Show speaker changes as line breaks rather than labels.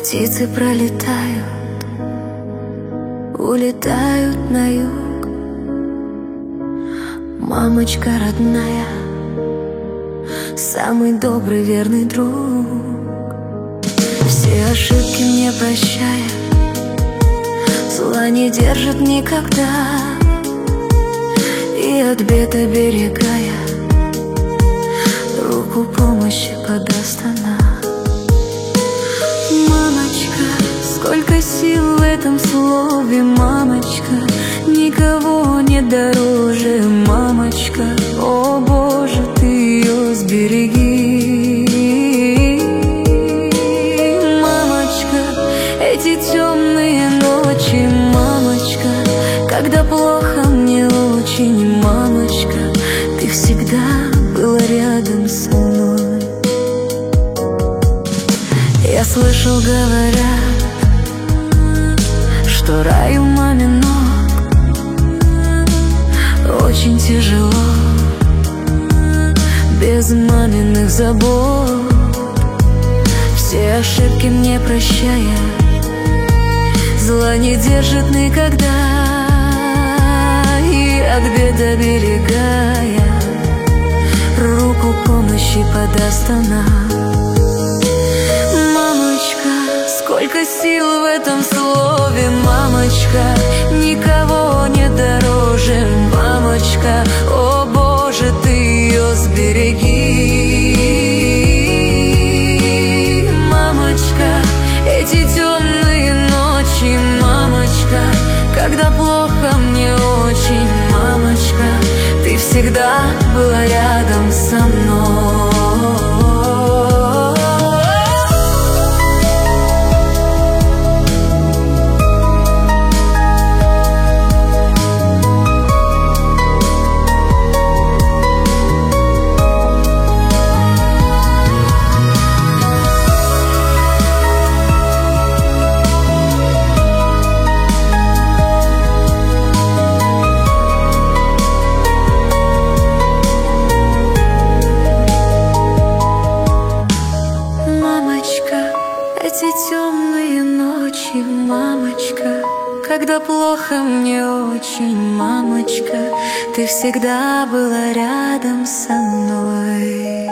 Птицы пролетают, улетают на юг. Мамочка родная, самый добрый, верный друг. Все ошибки мне прощая, зла не держит никогда, и от бед оберегая, руку помощи подаст она. Мамочка, сколько сил в этом слове, мамочка, никого не дороже, мамочка, о Боже, ты ее сбереги. Мамочка, эти темные ночи, мамочка, когда плохо мне очень, мамочка, ты всегда была рядом со мной. Я слышал, говорят, что рай у мамин ног очень тяжело, без маминых забот. Все ошибки мне прощая, зла не держит никогда, и от бед оберегая, руку помощи подаст она. Сколько сил в этом слове, мамочка, никого не дороже, мамочка, о Боже, ты ее сбереги. Мамочка, эти темные ночи, мамочка, когда плохо мне очень, мамочка, ты всегда была рядом со мной. Эти темные ночи, мамочка, когда плохо мне очень, мамочка, ты всегда была рядом со мной.